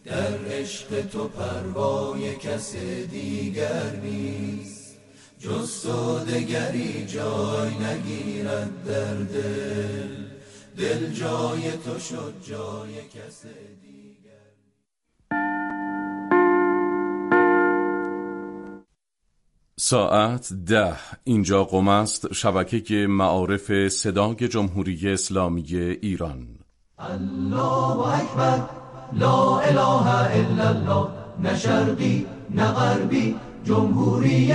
در عشق تو پروای کس دیگر نیست، جز تو دگری جای نگیرد در دل، دل جای تو شد جای کس دیگر. ساعت 10 اینجا قم است، شبکه معارف صدای جمهوری اسلامی ایران. الله اکبر، لا اله الا الله، نه شرقی نه غربی، جمهوری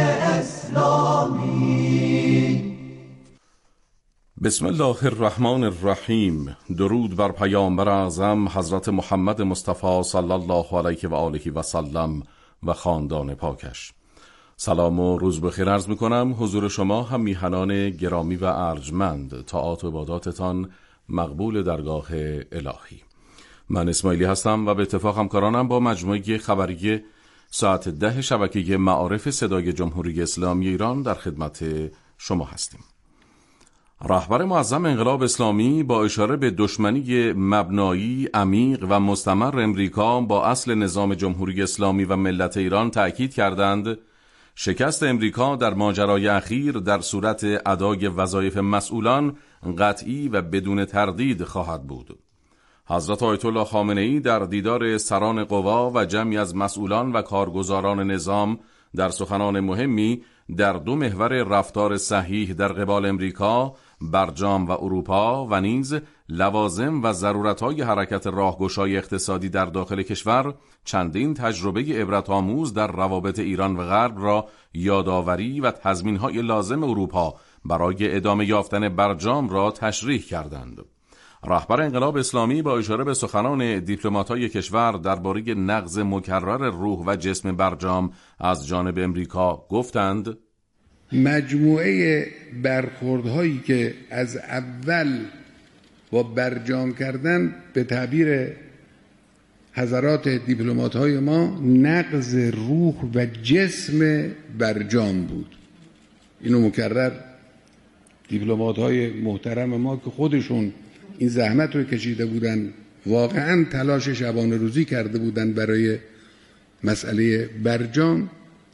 اسلامی. بسم الله الرحمن الرحیم. درود بر پیامبر اعظم حضرت محمد مصطفی صلی الله علیه و آله و سلم و خاندان پاکش. سلام و روز بخیر عرض میکنم حضور شما هم میهنان گرامی و ارجمند. طاعات و عباداتتان مقبول درگاه الهی. من اسماعیلی هستم و به اتفاق همکارانم با مجموعه خبری ساعت 10 شبکه معارف صدای جمهوری اسلامی ایران در خدمت شما هستیم. رهبر معظم انقلاب اسلامی با اشاره به دشمنی مبنایی، عمیق و مستمر امریکا با اصل نظام جمهوری اسلامی و ملت ایران تأکید کردند شکست امریکا در ماجرای اخیر در صورت ادای وظایف مسئولان قطعی و بدون تردید خواهد بود. حضرت آیت الله خامنه‌ای در دیدار سران قوا و جمعی از مسئولان و کارگزاران نظام در سخنان مهمی در دو محور رفتار صحیح در قبال امریکا، برجام و اروپا و نیز لوازم و ضرورت‌های حرکت راهگشای اقتصادی در داخل کشور چندین تجربه عبرت‌آموز در روابط ایران و غرب را یادآوری و تضمین‌های لازم اروپا برای ادامه یافتن برجام را تشریح کردند. رهبر انقلاب اسلامی با اشاره به سخنان دیپلمات‌های کشور درباره نقض مکرر روح و جسم برجام از جانب امریکا گفتند: مجموعه برخوردهایی که از اول با برجام کردن به تعبیر حضرات دیپلمات‌های ما نقض روح و جسم برجام بود. اینو مکرر دیپلمات‌های محترم ما که خودشون این زحمت رو کشیده بودن، واقعا تلاش شبانه روزی کرده بودن برای مسئله برجام،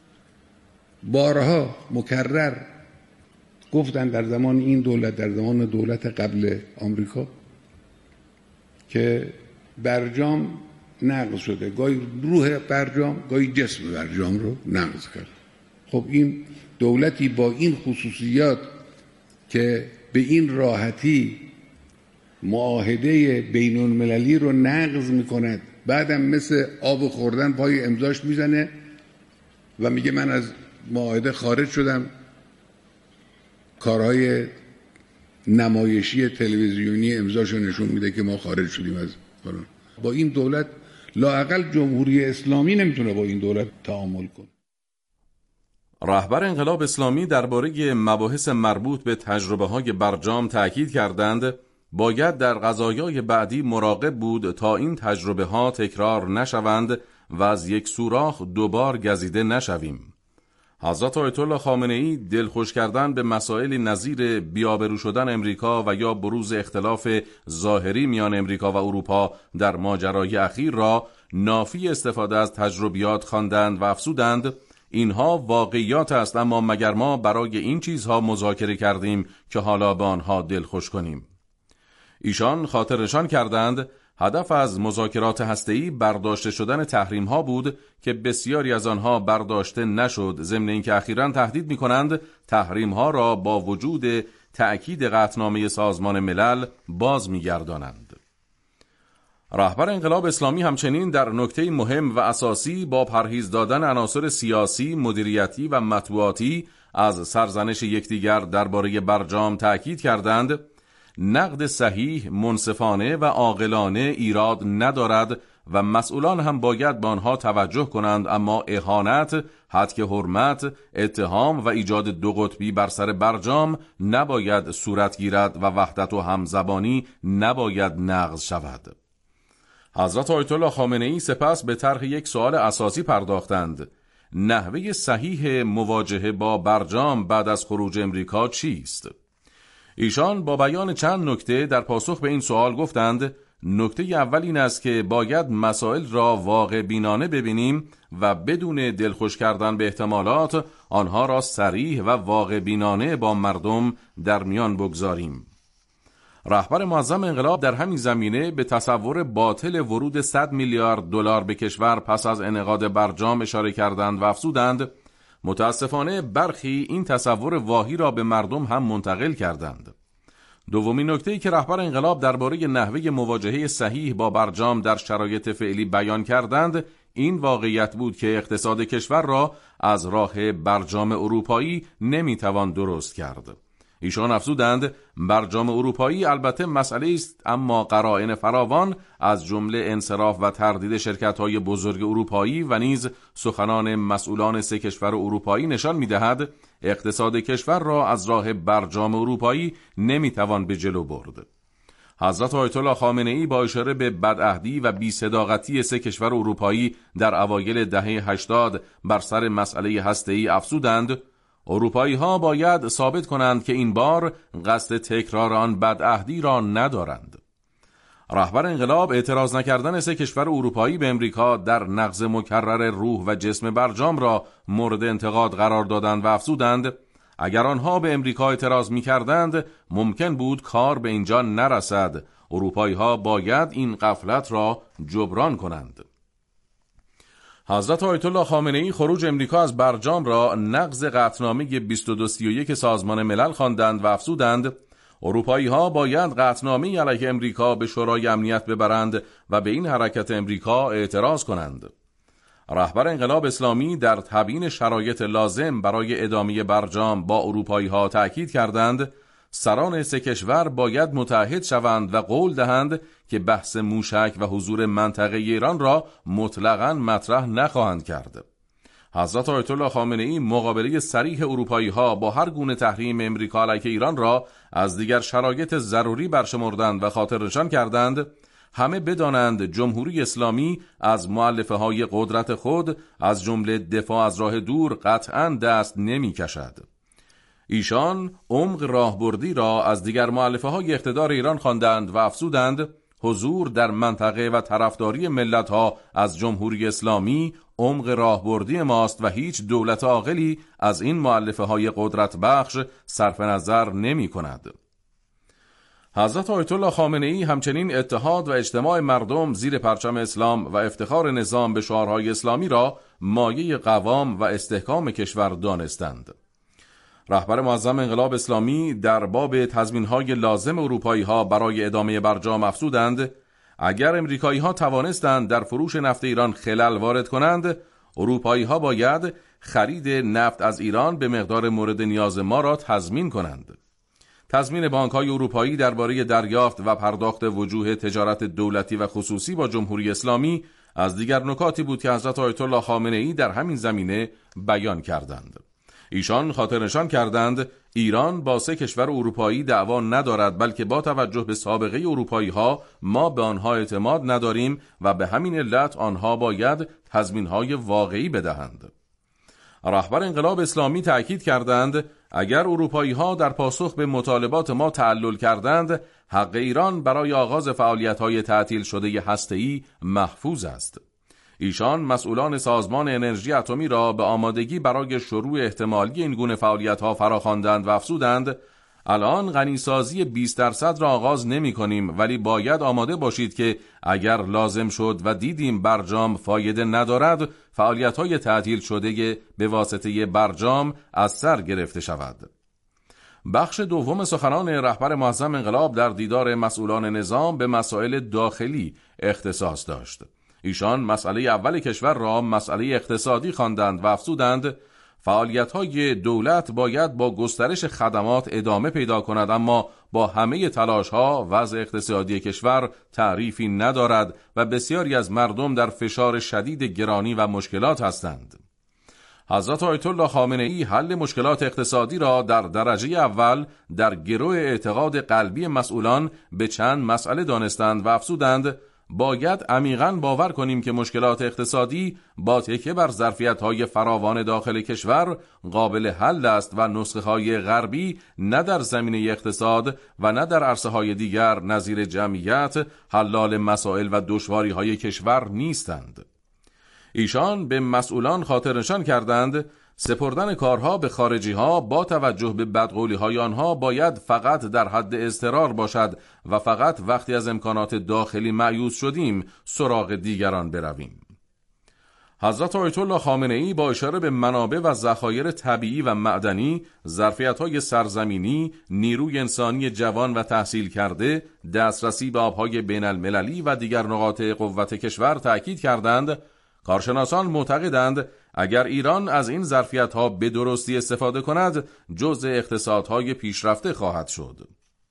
بارها مکرر گفتن در زمان این دولت، در زمان دولت قبل آمریکا، که برجام نقض شده، گاهی روح برجام گاهی جسم برجام رو نقض کرد. خب این دولتی با این خصوصیات که به این راحتی معاهده بین المللی رو نقض میکند، بعدم مثل آب خوردن پای امضاش میزنه و میگه من از معاهده خارج شدم، کارهای نمایشی تلویزیونی امضاشو نشون میده که ما خارج شدیم از فلان. با این دولت لااقل جمهوری اسلامی نمیتونه با این دولت تعامل کنه. رهبر انقلاب اسلامی درباره مباحث مربوط به تجربه‌های برجام تأکید کردند باید در قضایای بعدی مراقب بود تا این تجربه‌ها تکرار نشوند و از یک سوراخ دوبار گزیده نشویم. حضرت آیت الله خامنه‌ای دلخوش کردن به مسائل نظیر بی‌آبرو شدن امریکا و یا بروز اختلاف ظاهری میان امریکا و اروپا در ماجرای اخیر را نافی استفاده از تجربیات خواندند و افزودند اینها واقعیات است، اما مگر ما برای این چیزها مذاکره کردیم که حالا به آنها دلخوش کنیم؟ ایشان خاطرنشان کردند هدف از مذاکرات هسته‌ای برداشته شدن تحریم‌ها بود که بسیاری از آنها برداشته نشد، ضمن اینکه اخیراً تهدید می‌کنند تحریم‌ها را با وجود تأکید قطعنامه سازمان ملل باز می‌گردانند. رهبر انقلاب اسلامی همچنین در نکته مهم و اساسی با پرهیز دادن عناصر سیاسی، مدیریتی و مطبوعاتی از سرزنش یکدیگر درباره برجام تأکید کردند نقد صحیح، منصفانه و عاقلانه ایراد ندارد و مسئولان هم باید به آنها توجه کنند، اما اهانت، هتک حرمت، اتهام و ایجاد دو قطبی بر سر برجام نباید صورت گیرد و وحدت و همزبانی نباید نقض شود. حضرت آیت الله خامنه‌ای سپس به طرح یک سوال اساسی پرداختند: نحوه صحیح مواجهه با برجام بعد از خروج امریکا چیست؟ ایشان با بیان چند نکته در پاسخ به این سوال گفتند نکته اول این است که باید مسائل را واقع بینانه ببینیم و بدون دلخوش کردن به احتمالات آنها را صریح و واقع بینانه با مردم در میان بگذاریم. رهبر معظم انقلاب در همین زمینه به تصور باطل ورود 100 میلیارد دلار به کشور پس از انعقاد برجام اشاره کردند و افزودند متاسفانه برخی این تصور واهی را به مردم هم منتقل کردند. دومین نکته‌ای که رهبر انقلاب درباره نحوه مواجهه صحیح با برجام در شرایط فعلی بیان کردند این واقعیت بود که اقتصاد کشور را از راه برجام اروپایی نمیتوان درست کرد. ایشان افزودند برجام اروپایی البته مسئله است، اما قرائن فراوان از جمله انصراف و تردید شرکت‌های بزرگ اروپایی و نیز سخنان مسئولان 3 کشور اروپایی نشان می‌دهد اقتصاد کشور را از راه برجام اروپایی نمی‌توان به جلو برد. حضرت آیت الله خامنه‌ای با اشاره به بدعهدی و بی‌صداقتی 3 کشور اروپایی در اوایل دهه 80 بر سر مسئله هسته‌ای افزودند اروپایی ها باید ثابت کنند که این بار قصد تکرار آن بدعهدی را ندارند. رهبر انقلاب اعتراض نکردن 3 کشور اروپایی به امریکا در نقض مکرر روح و جسم برجام را مورد انتقاد قرار دادند و افزودند اگر آنها به امریکا اعتراض می‌کردند ممکن بود کار به اینجا نرسد. اروپایی ها باید این غفلت را جبران کنند. حضرت آیت الله خامنه‌ای خروج امریکا از برجام را نقض قطعنامه 2231 سازمان ملل خواندند و افزودند اروپایی ها باید قطعنامه علیه امریکا به شورای امنیت ببرند و به این حرکت امریکا اعتراض کنند. رهبر انقلاب اسلامی در تبیین شرایط لازم برای ادامه برجام با اروپایی ها تأکید کردند سران 3 کشور باید متحد شوند و قول دهند که بحث موشک و حضور منطقه ایران را مطلقاً مطرح نخواهند کرد. حضرت آیت الله خامنه‌ای مقابله صریح اروپایی ها با هر گونه تحریم امریکا علیه ایران را از دیگر شرایط ضروری برشمردند و خاطرنشان کردند همه بدانند جمهوری اسلامی از مؤلفه های قدرت خود از جمله دفاع از راه دور قطعاً دست نمی کشد. ایشان عمق راهبردی را از دیگر مؤلفه های اقتدار ایران خواندند و افزودند حضور در منطقه و طرفداری ملت ها از جمهوری اسلامی عمق راهبردی ماست و هیچ دولت عاقلی از این مؤلفه های قدرت بخش صرف نظر نمی کند. حضرت آیت الله خامنه‌ای همچنین اتحاد و اجتماع مردم زیر پرچم اسلام و افتخار نظام به شعارهای اسلامی را مایه قوام و استحکام کشور دانستند. رهبر معظم انقلاب اسلامی در باب تضمین‌های لازم اروپایی‌ها برای ادامه برجام افزودند اگر امریکایی‌ها توانستند در فروش نفت ایران خلل وارد کنند اروپایی‌ها باید خرید نفت از ایران به مقدار مورد نیاز ما را تضمین کنند. تضمین بانک‌های اروپایی درباره دریافت و پرداخت وجوه تجارت دولتی و خصوصی با جمهوری اسلامی از دیگر نکاتی بود که حضرت آیت الله خامنه‌ای در همین زمینه بیان کردند. ایشان خاطرنشان کردند ایران با 3 کشور اروپایی دعوا ندارد بلکه با توجه به سابقه اروپایی‌ها ما به آنها اعتماد نداریم و به همین علت آنها باید تضمین‌های واقعی بدهند. رهبر انقلاب اسلامی تأکید کردند اگر اروپایی‌ها در پاسخ به مطالبات ما تعلل کردند حق ایران برای آغاز فعالیت‌های تعطیل شده هسته‌ای محفوظ است. ایشان مسئولان سازمان انرژی اتمی را به آمادگی برای شروع احتمالی این گونه فعالیت‌ها فراخواندند و افزودند الان غنیسازی 20% را آغاز نمی‌کنیم ولی باید آماده باشید که اگر لازم شد و دیدیم برجام فایده ندارد فعالیت‌های تعطیل شده به واسطه برجام از سر گرفته شود. بخش دوم سخنان رهبر معظم انقلاب در دیدار مسئولان نظام به مسائل داخلی اختصاص داشت. ایشان مسئله اول کشور را مسئله اقتصادی خواندند و افزودند فعالیت‌های دولت باید با گسترش خدمات ادامه پیدا کند اما با همه تلاش‌ها وضع اقتصادی کشور تعریفی ندارد و بسیاری از مردم در فشار شدید گرانی و مشکلات هستند. حضرت آیت الله خامنه‌ای حل مشکلات اقتصادی را در درجه اول در گرو اعتقاد قلبی مسئولان به چند مسئله دانستند و افزودند باید عمیقاً باور کنیم که مشکلات اقتصادی با تکیه بر ظرفیت‌های فراوان داخل کشور قابل حل است و نسخه‌های غربی نه در زمینه اقتصاد و نه در عرصه‌های دیگر نظیر جمعیت حلال مسائل و دشواری‌های کشور نیستند. ایشان به مسئولان خاطرنشان کردند سپردن کارها به خارجی‌ها با توجه به بدقولی‌های آنها باید فقط در حد اضطرار باشد و فقط وقتی از امکانات داخلی مایوس شدیم سراغ دیگران برویم. حضرت آیت الله خامنه‌ای با اشاره به منابع و ذخایر طبیعی و معدنی، ظرفیت‌های سرزمینی، نیروی انسانی جوان و تحصیل کرده، دسترسی به آب‌های بین‌المللی و دیگر نقاط قوت کشور تأکید کردند. کارشناسان معتقدند اگر ایران از این ظرفیت‌ها به درستی استفاده کند، جزء اقتصادهای پیشرفته خواهد شد.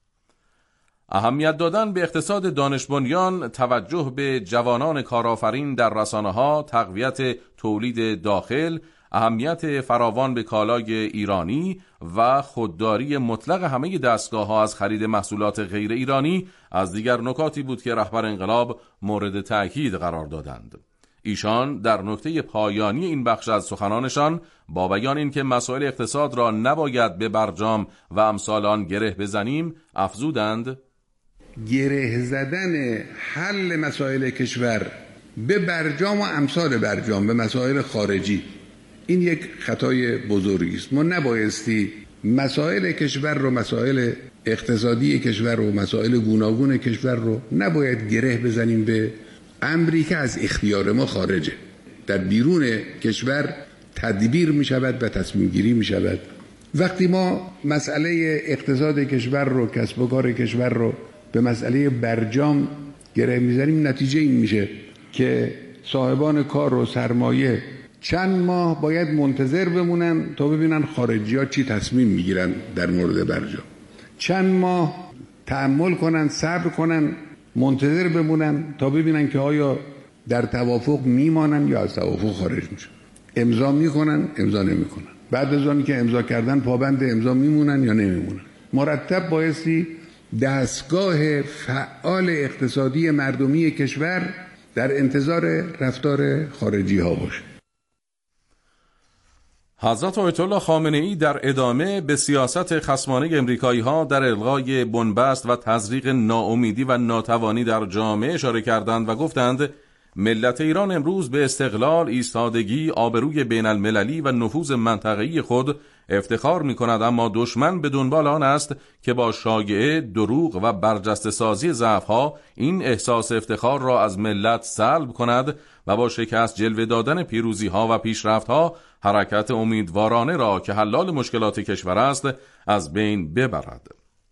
اهمیت دادن به اقتصاد دانش بنیان، توجه به جوانان کارآفرین در رسانه‌ها، تقویت تولید داخل، اهمیت فراوان به کالای ایرانی و خودداری مطلق همه دستگاه‌ها از خرید محصولات غیر ایرانی از دیگر نکاتی بود که رهبر انقلاب مورد تأکید قرار دادند. ایشان در نکته پایانی این بخش از سخنانشان با بیان اینکه مسائل اقتصاد را نباید به برجام و امثال آن گره بزنیم افزودند: گره زدن حل مسائل کشور به برجام و امثال برجام، به مسائل خارجی، این یک خطای بزرگی است. ما نبایستی مسائل کشور رو، مسائل اقتصادی کشور رو، مسائل گوناگون کشور رو نباید گره بزنیم به امری که از اختیار ما خارجه. در بیرون کشور تدبیر می شود و تصمیم گیری می شود. وقتی ما مسئله اقتصاد کشور رو، کسب و کار کشور رو به مسئله برجام گره میزنیم، نتیجه این میشه که صاحبان کار و سرمایه چند ماه باید منتظر بمونن تا ببینن خارجی ها چی تصمیم میگیرن در مورد برجام. چند ماه تأمل کنن، صبر کنن، منتظر بمونن تا ببینن که آیا در توافق میمانن یا از توافق خارج میشن. امضا میکنن، امضا نمیکنن. بعد از آنی که امضا کردن پابند امضا میمونن یا نمیمونن. مرتب بایستی دستگاه فعال اقتصادی مردمی کشور در انتظار رفتار خارجی ها باشه. حضرت آیت الله خامنه‌ای در ادامه به سیاست خصمانه امریکایی ها در الغای بنبست و تزریق ناامیدی و ناتوانی در جامعه اشاره کردند و گفتند ملت ایران امروز به استقلال، ایستادگی، آبروی بین المللی و نفوذ منطقه‌ای خود افتخار می کند، اما دشمن به دنبال آن است که با شایعه، دروغ و برجسته سازی ضعف‌ها این احساس افتخار را از ملت سلب کند و با شکست جلوه دادن پیروزی‌ها و پیشرفت‌ها حرکت امیدوارانه را که حلال مشکلات کشور است از بین ببرد.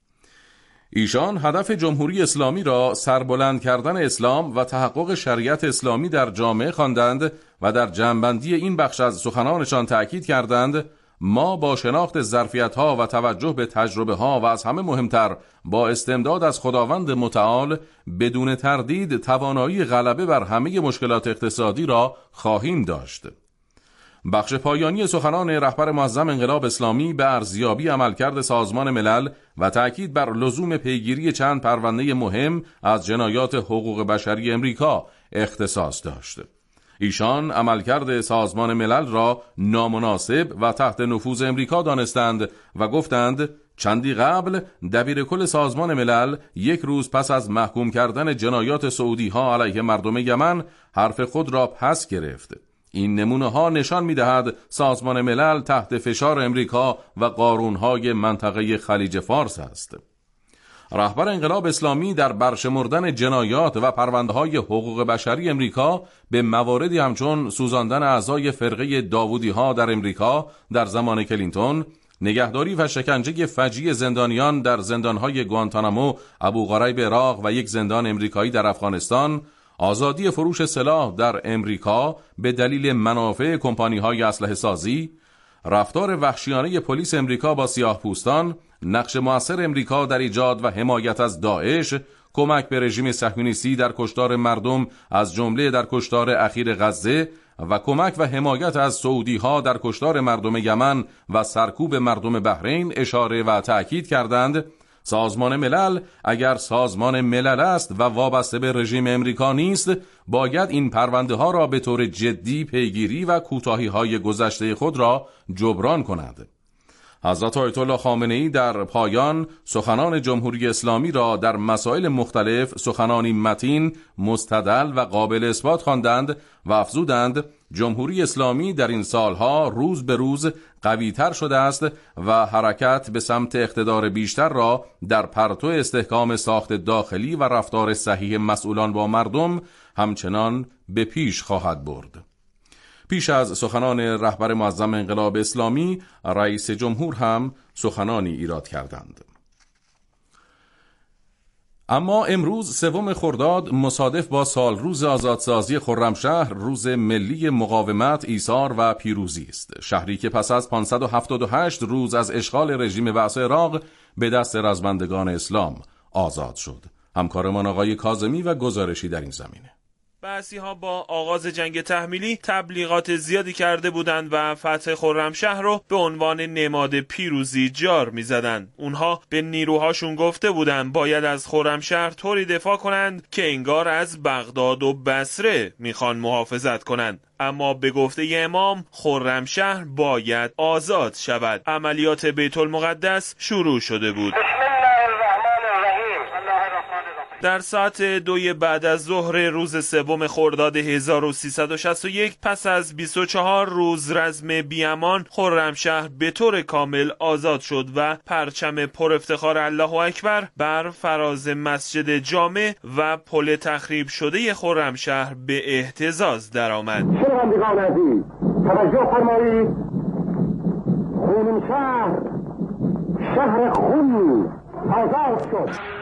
ایشان هدف جمهوری اسلامی را سربلند کردن اسلام و تحقق شریعت اسلامی در جامعه خواندند و در جمع‌بندی این بخش از سخنانشان تأکید کردند ما با شناخت ظرفیت‌ها و توجه به تجربه‌ها و از همه مهمتر با استمداد از خداوند متعال بدون تردید توانایی غلبه بر همه مشکلات اقتصادی را خواهیم داشت. بخش پایانی سخنان رهبر معظم انقلاب اسلامی به ارزیابی عملکرد سازمان ملل و تأکید بر لزوم پیگیری چند پرونده مهم از جنایات حقوق بشری امریکا اختصاص داشت. ایشان عملکرد سازمان ملل را نامناسب و تحت نفوذ امریکا دانستند و گفتند چندی قبل دبیر کل سازمان ملل یک روز پس از محکوم کردن جنایات سعودی ها علیه مردم یمن حرف خود را پس گرفت. این نمونه ها نشان می دهد سازمان ملل تحت فشار امریکا و قارونهای منطقه خلیج فارس است. رهبر انقلاب اسلامی در برشمردن جنایات و پرونده‌های حقوق بشری امریکا به مواردی همچون سوزاندن اعضای فرقه داوودی ها در امریکا در زمان کلینتون، نگهداری و شکنجه فجیع زندانیان در زندان‌های گوانتانامو، ابوغریب عراق و یک زندان امریکایی در افغانستان، آزادی فروش سلاح در امریکا به دلیل منافع کمپانی‌های اسلحه سازی، رفتار وحشیانه پلیس امریکا با سیاه‌پوستان، نقش مؤثر امریکا در ایجاد و حمایت از داعش، کمک به رژیم صهیونیستی در کشتار مردم از جمله در کشتار اخیر غزه و کمک و حمایت از سعودی‌ها در کشتار مردم یمن و سرکوب مردم بحرین اشاره و تأکید کردند سازمان ملل اگر سازمان ملل است و وابسته به رژیم امریکا نیست، باید این پرونده ها را به طور جدی پیگیری و کوتاهی های گذشته خود را جبران کند. حضرت آیت الله خامنه‌ای در پایان سخنان جمهوری اسلامی را در مسائل مختلف سخنانی متین، مستدل و قابل اثبات خواندند و افزودند جمهوری اسلامی در این سالها روز به روز قوی‌تر شده است و حرکت به سمت اقتدار بیشتر را در پرتو استحکام ساخت داخلی و رفتار صحیح مسئولان با مردم همچنان به پیش خواهد برد. پیش از سخنان رهبر معظم انقلاب اسلامی، رئیس جمهور هم سخنانی ایراد کردند. اما امروز 3 خرداد مصادف با سالروز آزادسازی خرمشهر، روز ملی مقاومت، ایثار و پیروزی است. شهری که پس از 578 روز از اشغال رژیم بعث عراق به دست رزمندگان اسلام آزاد شد. همکارمان آقای کاظمی و گزارشی در این زمینه. بعثی‌ها با آغاز جنگ تحمیلی تبلیغات زیادی کرده بودند و فتح خرمشهر رو به عنوان نماد پیروزی جار می‌زدند. اونها به نیروهاشون گفته بودند باید از خرمشهر طوری دفاع کنند که انگار از بغداد و بصره میخوان محافظت کنند. اما به گفته امام خرمشهر باید آزاد شود. عملیات بیت المقدس شروع شده بود. در ساعت 2 بعد از ظهر روز 3 خرداد 1361 پس از 24 روز رزم بیامان، خرمشهر به طور کامل آزاد شد و پرچم پر افتخار الله اکبر بر فراز مسجد جامع و پل تخریب شده خرمشهر به اهتزاز درآمد. شنوندگان عزیز توجه فرمایید، خرمشهر شهر خون آزاد شد.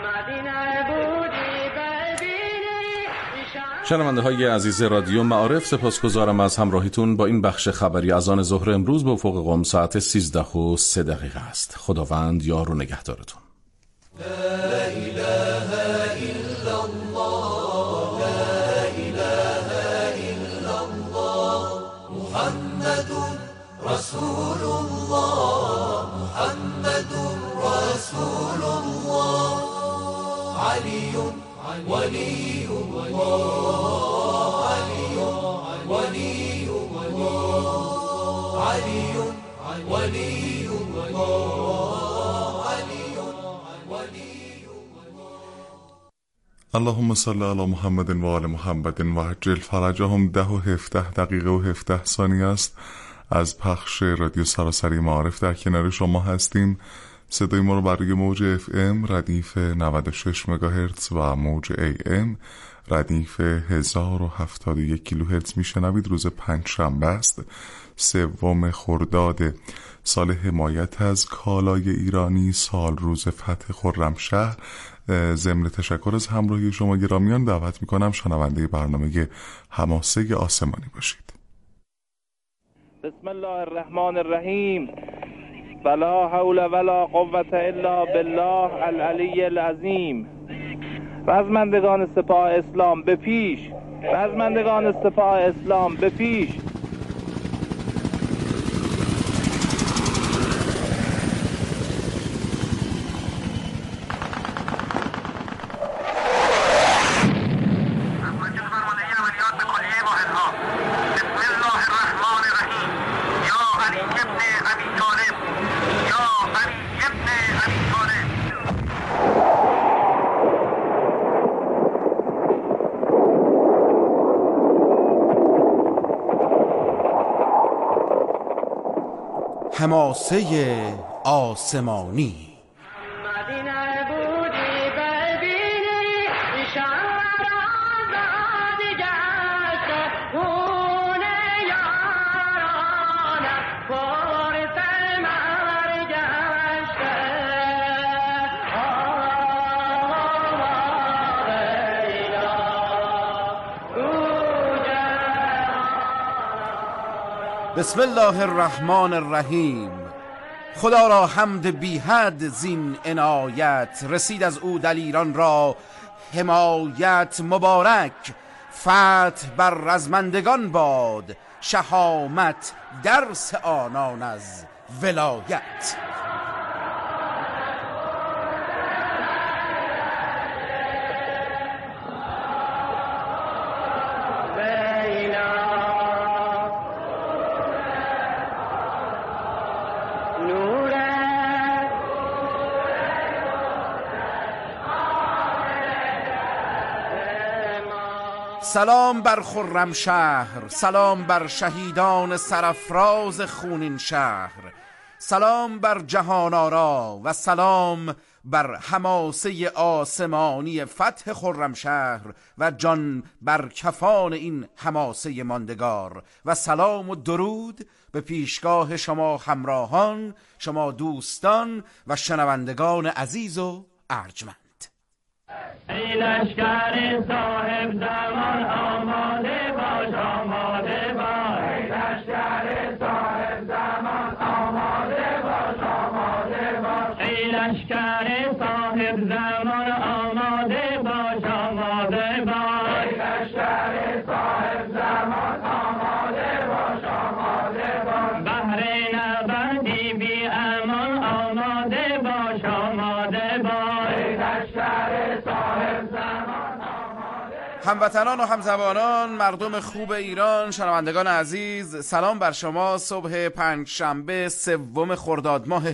شنونده های عزیز رادیو معارف، سپاسگزارم از همراهیتون با این بخش خبری از آن ظهر امروز به افق قم. ساعت 13:03 است. خداوند یار و نگهدارتون. لا اله الا الله، لا اله الا الله، محمد رسول الله، محمد رسول الله، علی ولی الله، علی ولی الله، علی ولی الله، علی ولی الله. اللهم صل علی محمد و آل محمد و عجل فرجهم. 10 و 17 دقیقه و 17 ثانیه است از پخش رادیو سراسری معارف در کنار شما هستیم. صدای ما رو بر روی موج FM ردیف 96 مگاهرتز و موج AM ردیف 1071 کیلوهرتز میشنوید. روز پنجشنبه است، 3 خرداد سال حمایت از کالای ایرانی، سال روز فتح خرمشهر. ضمن تشکر از همراهی شما گرامیان دعوت میکنم شنونده برنامه حماسه آسمانی باشید. بسم الله الرحمن الرحیم. ولا حول ولا قوة الا بالله العلی العظیم. رزمندگان سپاه اسلام به پیش، رزمندگان سپاه اسلام به پیش. حماسه آسمانی. بسم الله الرحمن الرحیم. خدا را حمد بی حد زین عنایت، رسید از او دلیران را حمایت. مبارک فتح بر رزمندگان باد، شهامت درس آنان از ولایت. سلام بر خرمشهر، سلام بر شهیدان سرافراز خونین شهر، سلام بر جهان آرا و سلام بر حماسه آسمانی فتح خرمشهر و جان بر کفان این حماسه ماندگار، و سلام و درود به پیشگاه شما همراهان، شما دوستان و شنوندگان عزیز و ارجمند. ای لشکر صاحب زمان آماده باش، آماده باش. ای لشکر صاحب زمان آماده باش، آماده باش. ای لشکر صاحب زمان آماده باش، آماده باش. ای لشکر صاحب زمان آماده باش، آماده باش. بهر نبردی بی امان آماده باش، آماده باش. ای لشکر صاحب زمان آماده باش. هموطنان و همزبانان، مردم خوب ایران، شنوندگان عزیز، سلام بر شما. صبح پنجشنبه 3 خرداد ماه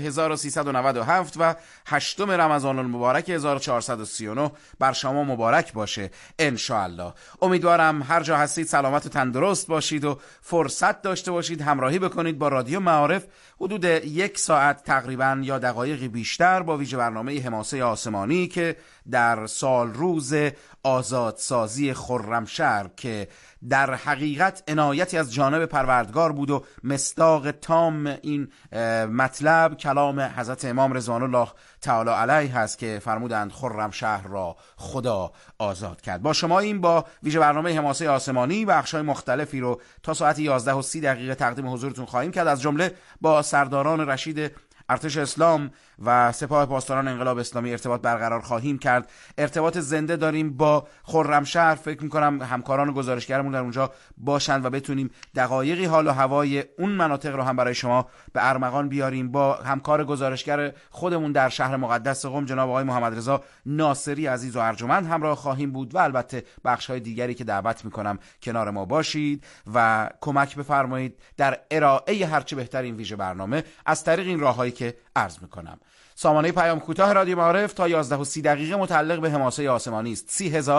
1397 و 8 رمضان المبارک 1439 بر شما مبارک باشه انشاءالله. امیدوارم هر جا هستید سلامت و تندرست باشید و فرصت داشته باشید همراهی بکنید با رادیو معارف حدود 1 ساعت تقریبا یا دقایقی بیشتر با ویژه برنامه حماسه آسمانی که در سال روز آزادسازی خرمشهر که در حقیقت عنایتی از جانب پروردگار بود و مصداق تام این مطلب کلام حضرت امام رضوان الله تعالی علیه هست که فرمودند خرمشهر را خدا آزاد کرد. با شما این با ویژه برنامه حماسه آسمانی بخش‌های مختلفی رو تا ساعت 11:30 تقدیم حضورتون خواهیم کرد. از جمله با سرداران رشید ارتش اسلام و سپاه پاسداران انقلاب اسلامی ارتباط برقرار خواهیم کرد. ارتباط زنده داریم با خرمشهر. فکر میکنم همکاران گزارشگرمون در اونجا باشند و بتونیم دقایقی حال و هوای اون مناطق رو هم برای شما به ارمغان بیاریم. با همکار گزارشگر خودمون در شهر مقدس قم جناب آقای محمد رضا ناصری عزیز و ارجمند همراه خواهیم بود و البته بخش‌های دیگری که دعوت میکنم کنار ما باشید و کمک بفرمایید در ارائه هرچه بهتر این ویژه برنامه از طریق این راههایی که عرض میکنم. سامانه پیام کوتاه رادیو معارف تا 11:30 متعلق به حماسه آسمانی است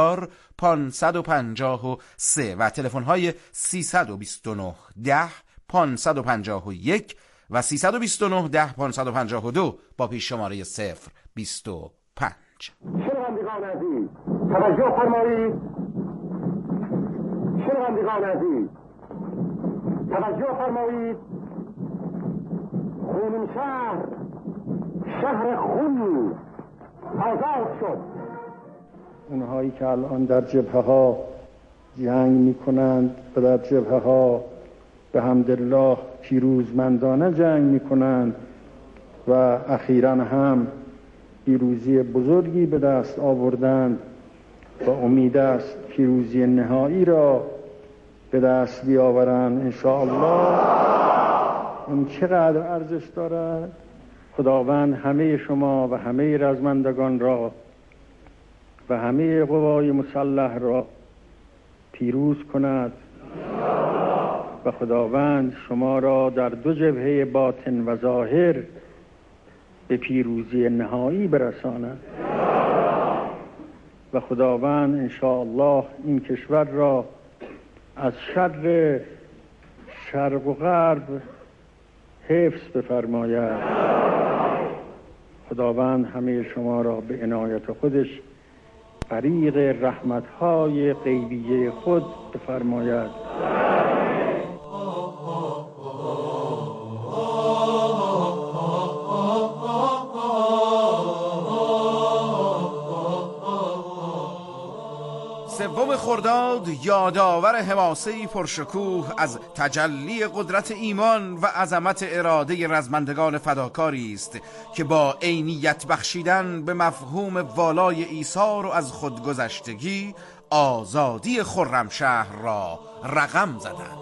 30553 و تلفن های 329 10 551 و 329 10 552 با پیش شماره 025. شنوندگان عزیز توجه فرمایید، شنوندگان عزیز توجه فرمایید. خونین شهر خونی آزاد شد. اونهایی که الان در جبهه ها جنگ می کنند و در جبهه ها به حمدالله پیروزمندانه جنگ می کنند و اخیراً هم پیروزی بزرگی به دست آوردند و امید است پیروزی نهایی را به دست بیاورند انشاءالله. این چقدر ارزش دارد. خداوند همه شما و همه رزمندگان را و همه قوای مسلح را پیروز کند و خداوند شما را در 2 جبهه باطن و ظاهر به پیروزی نهایی برساند و خداوند انشاءالله این کشور را از شر شرق و غرب حفظ بفرماید. خداوند همه شما را به عنایت خودش غریق رحمت‌های غیبیه خود بفرماید. سوم خرداد یادآور حماسه‌ای پرشکوه از تجلی قدرت ایمان و عظمت اراده رزمندگان فداکاری است که با عینیت بخشیدن به مفهوم والای ایثار و از خودگذشتگی آزادی خرمشهر را رقم زدند.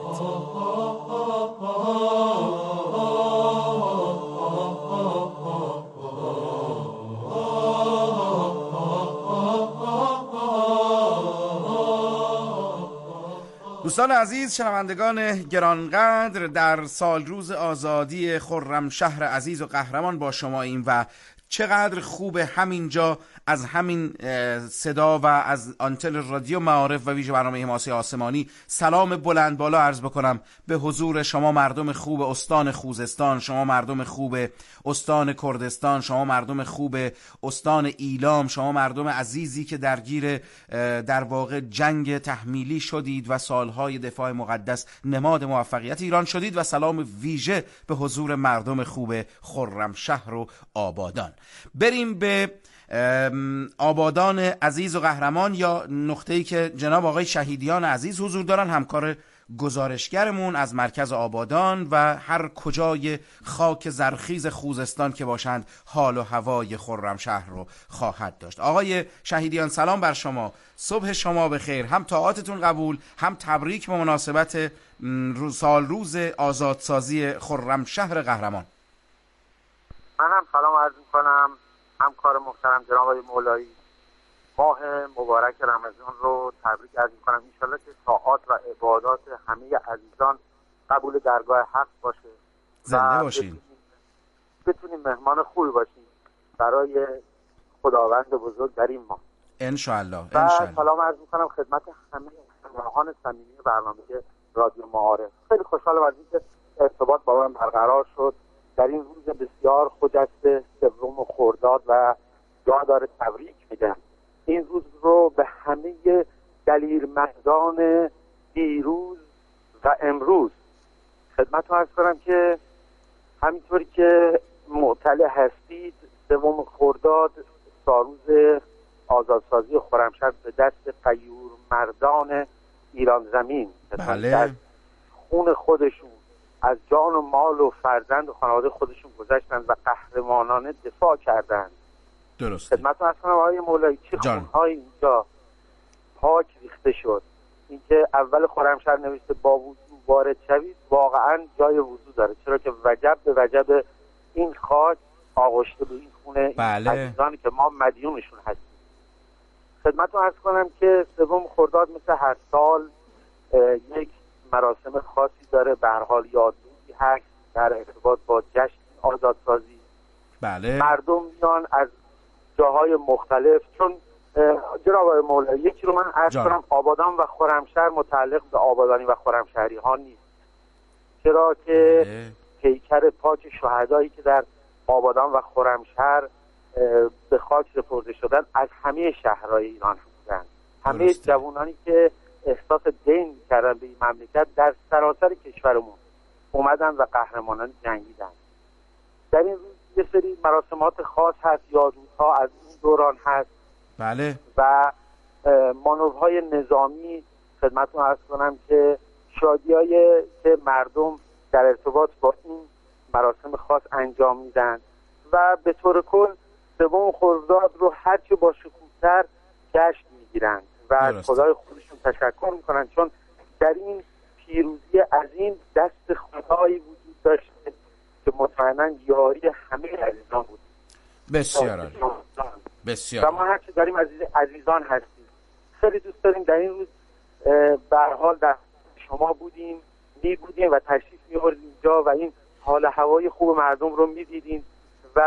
دوستان عزیز، شنوندگان گرانقدر، در سال روز آزادی خرمشهر عزیز و قهرمان با شما ایم و چقدر خوب همینجا از همین صدا و از آنتن رادیو معارف و ویژه برنامه حماسه آسمانی سلام بلند بالا عرض بکنم به حضور شما مردم خوب استان خوزستان، شما مردم خوب استان کردستان، شما مردم خوب استان ایلام، شما مردم عزیزی که درگیر در واقع جنگ تحمیلی شدید و سالهای دفاع مقدس نماد موفقیت ایران شدید، و سلام ویژه به حضور مردم خوب خرمشهر و آبادان. بریم به آبادان عزیز و قهرمان، یا نقطه‌ای که جناب آقای شهیدیان عزیز حضور دارن، همکار گزارشگرمون از مرکز آبادان و هر کجای خاک زرخیز خوزستان که باشند حال و هوای خرمشهر رو خواهد داشت. آقای شهیدیان سلام بر شما، صبح شما بخیر، هم طاعاتتون قبول، هم تبریک به مناسبت سال روز آزادسازی خرمشهر قهرمان. منم سلام عرض می‌کنم همکار محترم جناب آقای مولایی، ماه مبارک رمضان رو تبریک عرض می‌کنم. ان شاءالله که طاعات و عبادات همه عزیزان قبول درگاه حق باشه، زنده باشین، بتونیم مهمان خوبی باشیم برای خداوند بزرگ در این ماه ان شاء الله. سلام عرض می‌کنم خدمت همه همراهان صمیمی برنامه رادیو معارف. خیلی خوشحالم از اینکه ارتباط با من برقرار شد در این روز بسیار خجسته 3 خرداد و جا داره تبریک میگم. این روز رو به همه دلیرمردان دیروز و امروز خدمتتون عرض کنم که همینطوری که مطلع هستید 3 خرداد سالروز آزادسازی خرمشهر به دست غیور مردان ایران زمین، بله، خون خودشون از جان و مال و فرزند و خانواده خودشون گذشتند و قهرمانانه دفاع کردند. درست. خدمتتون عرض کنم آقای مولایی چه خون‌های اینجا پاک ریخته شد. اینکه اول خرمشهر نوشته با وضو وارد شوید، واقعا جای وضو داره، چرا که وجب به وجب این خاک آغشته به این خونه، بله، این عزیزانی که ما مدیونشون هستیم. خدمتتون عرض کنم که 3 خرداد مثل هر سال یک مراسم خاصی داره، به هر حال یادبودی هست در ارتباط با جشن آزادسازی. بله، مردم میان از جاهای مختلف، چون جناب آقای مولایی یکی رو من عرض کنم، آبادان و خرمشهر متعلق به آبادانی و خرمشهری ها نیست، چرا که پیکر پاک شهدایی که در آبادان و خرمشهر به خاک سپرده شدن از همه شهرهای ایران بودند. همه جوانانی که احساس دین کردن به این مملکت در سراسر کشورمون اومدن و قهرمانان جنگیدن. در این روز یه سری مراسمات خاص هست، یادبودها از این دوران هست، بله، و مانورهای نظامی. خدمتتون عرض کنم که شادی‌هایی که مردم در ارتباط با این مراسم خاص انجام میدن و به طور کل 3 خرداد رو هرچه با شکوه‌تر جشن میگیرن و از خدای خودشون تشکر میکنن، چون در این پیروزی عظیم دست خدایی وجود داشته که مطمئنا یاری همه عزیزان بود. بسیار عالی، بسیار. و ما هرچه داریم عزیزان هستیم. خیلی دوست داریم در این روز به هر حال در شما بودیم و تشریف می‌آوردیم اینجا و این حال هوای خوب مردم رو می‌دیدیم و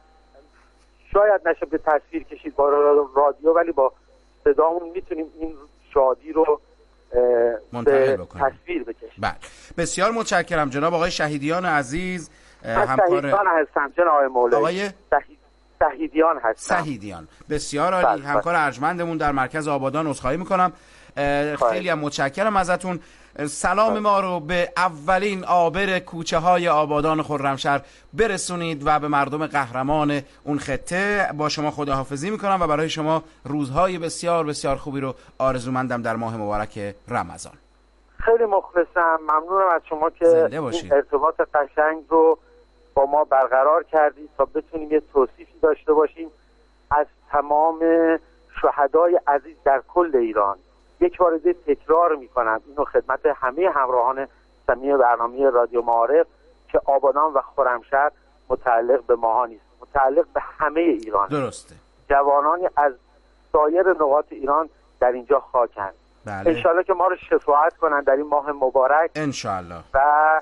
شاید نشه به تصویر کشید با رادیو، ولی با صدامون میتونیم این شادی رو منتقل بکنیم، تصویر بکشیم. بله، بسیار متشکرم جناب آقای شهیدیان عزیز، همکار شهیدیان هستم جناب آقای مولایی. آقای شهیدیان هستم. شهیدیان، بسیار عالی، همکار ارجمندمون در مرکز آبادان. عذرخواهی میکنم، خیلی هم متشکرم ازتون. سلام ما رو به اولین عابر کوچه های آبادان خرمشهر برسونید و به مردم قهرمان اون خطه. با شما خداحافظی میکنم و برای شما روزهای بسیار بسیار خوبی رو آرزومندم در ماه مبارک رمضان. خیلی مخلصم، ممنونم از شما که این ارتباط قشنگ رو با ما برقرار کردید تا بتونیم یه توصیفی داشته باشیم از تمام شهدای عزیز در کل ایران. یک بار دیگه تکرار میکنم اینو خدمت همه همراهان صمیمی برنامه رادیو معارف که آبادان و خرمشهر متعلق به ماها نیست، متعلق به همه ایران. درسته. جوانانی از سایر نقاط ایران در اینجا خاکند. بله. انشالله که ما رو شفاعت کنن در این ماه مبارک انشالله، و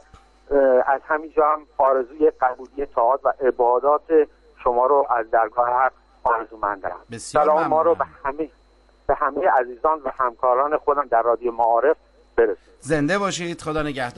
از همینجا هم آرزوی قبولی طاعات و عبادات شما رو از درگاه حق آرزومندم. بسیار سلام ما رو ممنونم. به همه عزیزان و همکاران خودم در رادیو معارف برسید. زنده باشید. خدا نگهدار.